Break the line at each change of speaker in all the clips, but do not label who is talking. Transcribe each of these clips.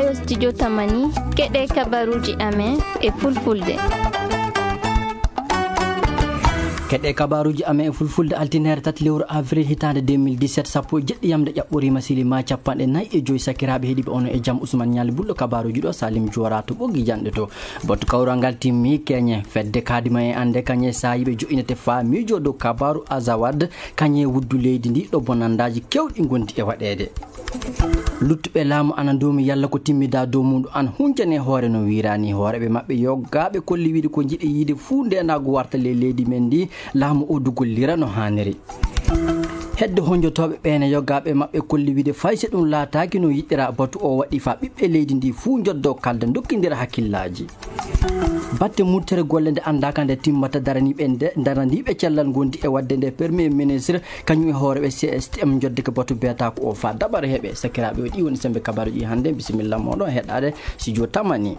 ɗo studio Tamani keɗe kabaruji amen e fulfulde.
keɗe kabaruji amen e fulfulde altinere 3 lewru avril hitande 2017 sappo jeɗɗi yamde ƴaɓɓorima silima 45 sakiraɓe heeɗiɓe ono e jaam Ousmane Nialy bulɗo kabaruji ɗo Salim Jora to ɓoggi janɗe to botto kawral ngal timmi keñe fedde kadima e ande kañe sayiɓe joƴinete famijo dow kabaru Azawad kañe wuddu leydi ndi ɗo bonandaji kewɗi gondi e waɗede luttuɓe laamu anandumi yalla ko timmida dow muɗum an huncane hoore no wirani hooreɓe mabɓe yoggaɓe kolli wiide ko jiiɗi yiide fuu ndenago warta leydi men ndi laamu o dugollira no hanniri hedde honjotoɓe ɓeene yoggaɓe mabɓe kolli wiide fayse ɗum laataki no yiɗɗira batu o waɗi fa ɓiɓɓe leydi ndi fuu joddo kalda dokkidira hakkillaji batte murtere golle nde andaka nde timmata daraniɓe cellal gondi e wadde nde premier ministre kañum e hooreɓe CSTM jodde ko batu beta ko o fa daɓara heeɓe sakiraɓe o ɗi woni sembe kabaruji hannde bisimilla moɗon heɗade studio Tamani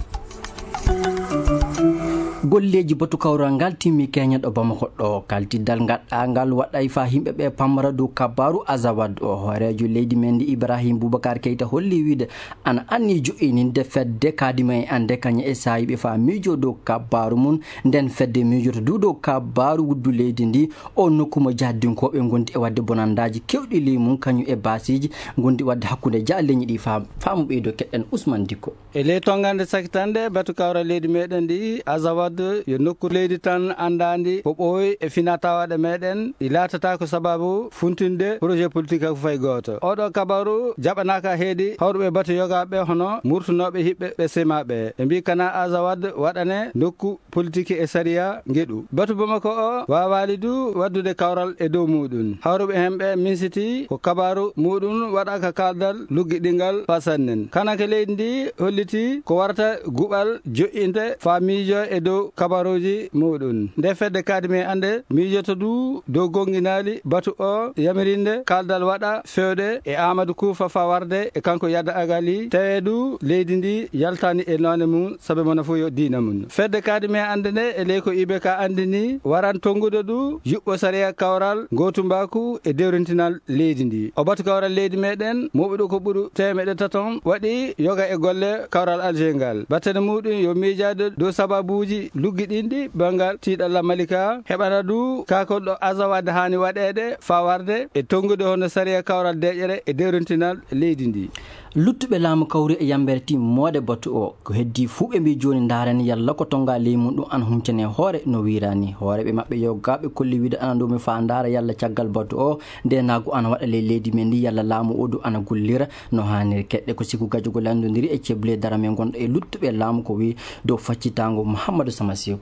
golleji batu kawral ngal timmi keña ɗo Bamako ɗo kaltiddal gaɗɗa ngal waɗay fa yimɓeɓe pamara dow kabaru Azawad o hoorejo leydi men ndi Ibrahim Boubacar Keita holli wiide ana anni jo'ininde fedde kadima e ande kaña e sayiɓe fa miijo dow kabaru mum nden fedde miijoto du dow kabaru wuddu leydi ndi o nokkuma jahdinkoɓe gondi e wadde bonandaji kewɗi ley mum kañum e basiji gondi wadde hakkude ja leñi ɗi faamu ɓeydo keɗɗen Ousmane Dikko
e ley tongande sakitande batu kawral leydi meɗen ndi Azawad yo nokku leydi tan andadi ko ɓooyi e finatawaɗe meɗen ɗi latata ko sababu funtinde projet politique ko fay goto oɗo kabaru jaɓanaka heedi hawruɓe batu yogaɓe hono murtunoɓe hiɓɓe ɓe semaɓe ɓe mbi kana Azawad waɗane nokku politique e sariya gueɗu batu Bamako o wawali du waddude kawral e dow muɗum hawruɓe hemɓe minsiti ko kabaru muɗum waɗaka kaldal lugguiɗingal fasannen kanake leydi ndi holliti ko warata guɓal joƴƴinte fa miijo e dow kabaruji muɗum nde fedde kadimi ande miijoto du dow gonginali batu o yamirinde kaldal waɗa fewde e Amadou Koufa fa warde e kanko Yadda Agali tawe du leydi ndi yaltani e nonne mum saabe mona fo yo dina mum fedde kadimi ande nde e ley ko IBK andini waran tongude du yuɓɓo sariya kawral gotumbaku e dewrintinal leydi ndi o batu kawral leydi meɗen moɓi ɗo ko ɓuuru temeɗe taton waɗi yoga e golle kawral Alger ngal battene muɗum yo miijade dow sababuji lugguiɗinɗi bangal tiiɗalla Malika heɓana du kakolɗo Azawad hani waɗede fa warde e tongude hono sariya kawral deƴere e dewrintinal leydi ndi
luttuɓe laamu kawri e yambere timmode batu o ko heddi fuu ɓe mbi joni darani yalla ko tonga ley mum ɗum an humcane hoore no wirani hooreɓe mabɓe yoggaɓe kolli wiide anandumi fa dara yalla caggal batu o ndenago ana waɗa ley leydi men ndi yalla laamu o du ana gullira no hanniri keɗɗe ko siku gajogo landodiri e ceble darame gonɗo e luttuɓe laamu ko wi dow faccitango Mouhamadou Samasekou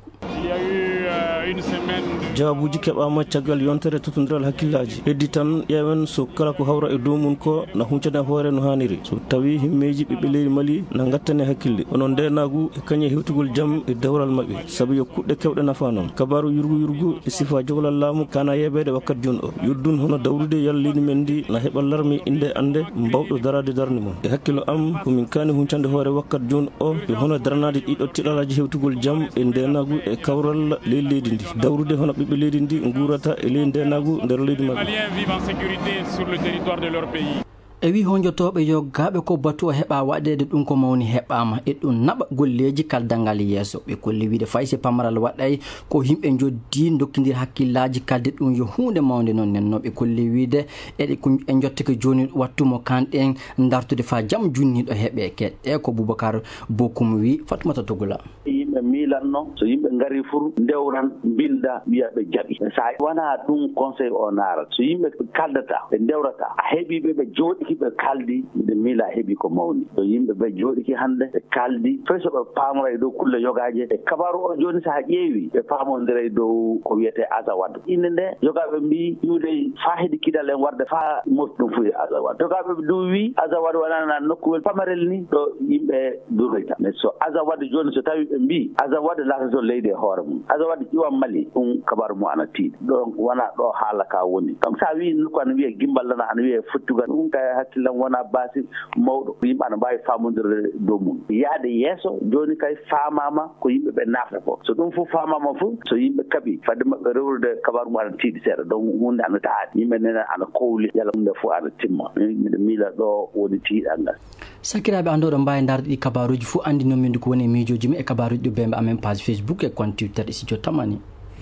jawabuji keɓama caggal yontere totodiral hakkillaji heddi tan ƴeewen so kala ko hawra e dow mum ko na huncane hoore no hanniri so tawi himmeji ɓiɓɓe leydi Mali na gattane hakkille onon ndenagu e kañe hewtugol jaam e dewral mabɓe saabu yo kuɗɗe kewɗe nafa noon kabaru yurgu e sifa joglal laamu kana yeɓede wakkati joni o yuddun hono dawrude yalla leydi men ndi na heɓa larmi inde ande mbawɗo darade darde mum e hakkilo am komin kani huncande hoore wakkati joni o e hono daranade ɗiɗo tiɗalaji hewtugol jaam e ndenagu e kawral ley leydi ndi dawrude hono ɓiɓɓe leydi ndi gurata e ley ndenagu nder leydi mabɓe
e wi honjotoɓe yoggaɓe ko batu o heɓa waɗede ɗum ko mawni heɓama e ɗum naɓa golleji kaldalngal yesso ɓe kolli wiide fayse pamaral waɗay ko yimɓe joddi dokkidir hakkillaji kalde ɗum yo hunde mawde noon nenno ɓe kolli wiide e jotte ko joni wattumo kanɗen dartude fa jaam junniɗo heeɓe keɗɗe ko Boubacar Bokoum wi Fatoumata Togola
yimɓe miilanno so yimɓe ngari fur ndewran binda wiyaɓe jaaɓi sa wona ɗum conseil o naara so yimɓe kaldata ɓe ndewrata a heeɓiɓe ɓe jooɗiki ɓe kaldi ɓe miila heeɓi ko mawni so yimɓe ɓe jooɗiki hannde ɓe kaldi fay so ɓe paamora e dow kulle yogaje e kabaru o joni saha ƴeewi ɓe paamodira e dow ko wiyete Azawad inde nde yogaɓe mbi iwde fa heedi kidal en warde fa mofti ɗum fuyi Azawad yogaɓe du wi Azawad wonana nokkuwel pamarel ni ɗo yimɓe duroyta mais so Azawad joni so tawi ɓe mbi Azawad laatato leydi e hoore mum Azawad ƴiwan Mali ɗum kabaru mum ana tiiɗi ɗo wona ɗo haala ka woni donc sa wi nokku ana wiye gimbal lana ana wiye fottugal ɗum kay hakkilan wona baasi mawɗo yimɓe ana mbawi famodire dow mum yaade yeeso joni kay famama ko yimɓe ɓe nafata ko so ɗum fof famama fof so yimɓe kaaɓi fadde maɓɓe rewrude kabaru mum ana tiiɗi seeɗa donc hunde ana taati yimɓe nene ana kowli yala hunde fof ana timma miɗe miila ɗo woni tiiɗal ngal
sakiraɓe andoɗo mbawi darde ɗi kabaruji fof andinomin ko woni e miijoji mum e kabaruji ɗo bembe amen page Facebook e compte Twitter studio tamani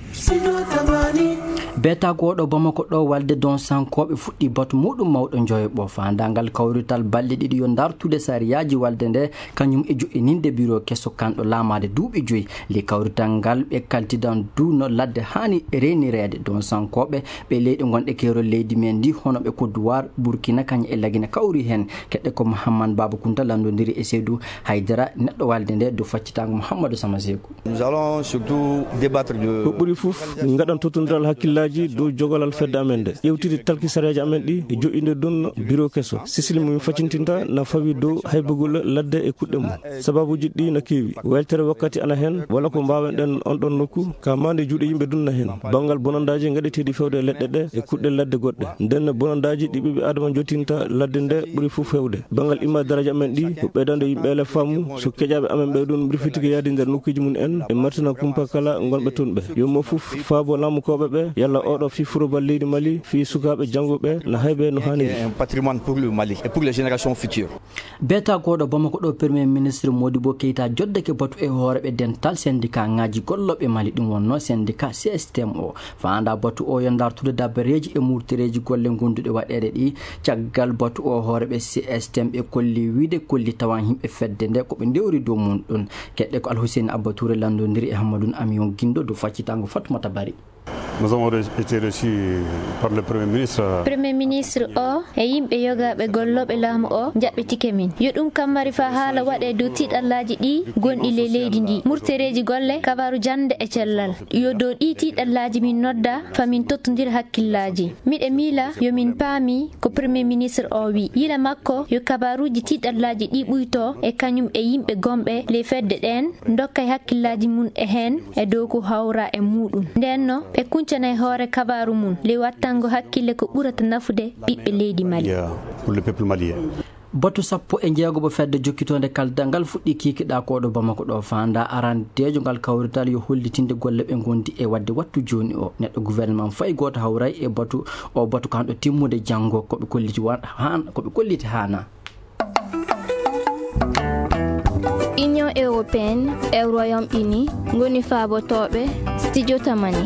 beta goɗo Bamako ɗo walde don sankoɓe fuɗɗi batu muɗum mawɗo joyoɓo fandangal kawrital balɗe ɗiɗi yo dartude sariyaji walde nde kañum e joƴininde bureau kesso kanɗo lamade duuɓi 5 li kawrital ngal ɓe kaltidan duno ladde hani renirede don sankoɓe ɓe leyɗe gonɗe kerol leydi men ndi hono ɓe Côte d'Ivoire Burkina kañum e lagina kawri hen keɗɗe ko Mouhammad Baba Kounta landodiri e Seydou Haydara neɗɗo walde nde do faccitago Mouhamadou Samasekou.
Nous allons surtout débattre de
ɓuri fof min gaɗan totodiral hakkillaji dow jogolal fedde amen nde ƴewtide talkisareji amen ɗi e joƴinde donno bureau kesso sisili mum faccintinta na fawi dow haybogol ladde e kuɗɗe mum sababuji ɗi na keewi weltere wakkati ana hen walla ko mbawen ɗen on ɗon nokku ka mande juuɗe yimɓe dunna hen banggal bonandaji gaɗeteɗi fewde leɗɗe ɗe e kuɗɗe ladde goɗɗe nden bonandaji ɗi ɓiɓe adama jottinta ladde nde ɓuuri fof hewde banggal imma daraja amen ɗi ko ɓeydande yimɓe ele fammu so keƴaɓe amen ɓeɗon ɓuuri fitigi yaade nder nokkuji mum en e martina kumpa kala gonɓe toon ɓe yomo fof faabo lamukoɓe ɓe yalla oɗo fi furobal leydi Mali fi sukaɓe janggoɓe no hayɓe no hani
un patrimoine pour le Mali et pour les générations futures.
beta goɗo Bamako ɗo premier ministre Modibo Keita joddake batu e hooreɓe dental syndicat ngaji golloɓe Mali ɗum wonno syndicat CSTM o fanda batu o yo dartude dabbareji e murtireji golle gonduɗe waɗede ɗi caggal batu o hooreɓe CSTM ɓe kolli wiide kolli tawan himɓe fedde nde koɓe ndewri dow mum ɗon keɗɗe ko Alhousseyni Abba Touré landodiri e Hammadoune Amion Guindo do faccitango Fatoumata Bari.
Nous avons été reçus par le Premier ministre.
Premier ministre o e yimɓe yogaɓe golloɓe laamu o jaɓɓitike min yo ɗum kam mari fa haala waɗe dow tiiɗallaji ɗi gonɗi le leydi ndi murtereji golle kabaru jande e cellal yo dow ɗi tiiɗallaji min nodda famin tottodira hakkillaji miɗe miila yomin paami ko premier ministre o wi yila makko yo kabaruji tiiɗallaji ɗi ɓuyto e kañum e yimɓe gomɓe le fedde ɗen dokkay hakkillaji mum e hen e dow ko hawra e muɗum ndenno ɓe kuncana hoore kabaru mum le wattango hakkille ko ɓurata nafude ɓiɓɓe leydi Mali
pour le peuple malien.
batu sappo e jeegobo fedde jokkitode kaldal ngal fuɗɗi kikiɗa koɗo Bamako ɗo fanda arandejo ngal kawrital yo hollitinde golle ɓe gondi e wadde wattu joni o neɗɗo gouvernement fayi goto hawray e batu o batu kanɗo timmude janggo koɓe kolliti hana
Union européenne e Royaume-Uni ngoni faabotoɓe studio tamani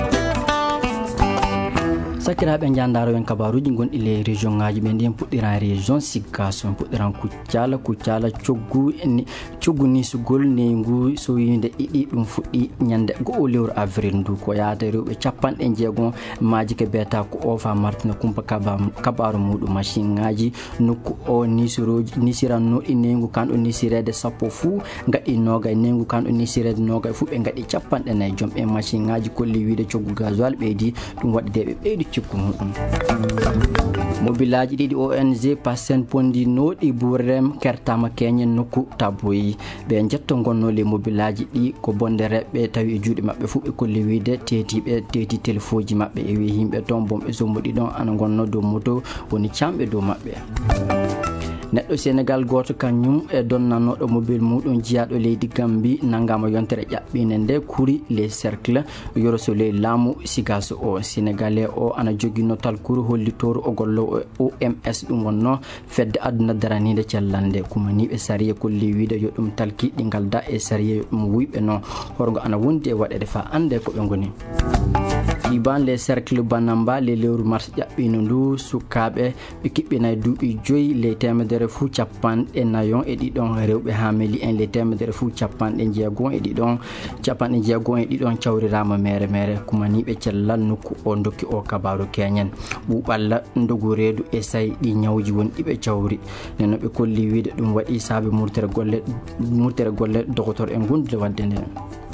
sakiraɓe jandaro en kabaruji gonɗi le région ngaji ɓe ndi en puɗɗiran région Sikasso en puɗɗiran Kuccala coggu nisugol neygu so yinde ɗiɗi ɗum fuɗɗi ñande go'o lewru avril ndu ko yaade rewɓe 60 maji ke beta ko ofa martina kumpa kabaru muɗum machine ngaji nokku o nisiranno e neygu kanɗo nisirede sappo fuu gaɗi noga neygu kanɗo nisirede noga fuu ɓe gaɗi 40 joom ɓe machine ngaji kolli wiide coggu gasoil ɓeydi ɗum waɗi de ɓe ɓeydi cikku muɗum mobilaji ɗiɗi ONG Passen Pondi noɗi burrem kertama keñen nokku taboyi ɓe jetto gonno le mobilaji ɗi ko bonde reɓɓe tawi e juuɗe mabɓe fu ɓe kolli wiide teeti téléphone mabɓe e wi yimɓe toon bomɓe sommuɗi ɗon ana gonno dow moto woni camɓe dow mabɓe neɗɗo Sénégal goto kañum e donnanoɗo mobile muɗum jiyaɗo leydi Gambie nangama yontere ƴaɓɓine nde kuri les cercle yoro so ley laamu Sikasso o sénégalais o ana joguino talkuru hollitoru o gollo OMS ɗum wonno fedde aduna daranide cellande kumaniɓe sariya kolli wiide yo ɗum talki ɗi galda e sariya yo ɗum wuyɓe noon horgo ana wondi e waɗede fa ande ko ɓe goni iban les cercle banamba le lewru mars ƴaɓɓino ndu sukaɓe ɓe kiɓɓinay duuɓi 5 le temedere fuu capanɗe nayon e ɗiɗon rewɓe hameli en le temedere fuu capanɗe jeegon e ɗiɗon cawrirama mere kumaniɓe cellal nokku o dokki o kabaru keñen ɓuuɓalla dogu reedu e say ɗi ñawji woni ɗiɓe cawri neno ɓe kolli wiide ɗum waɗi saabi murtere golle docteur e gundude wadde nde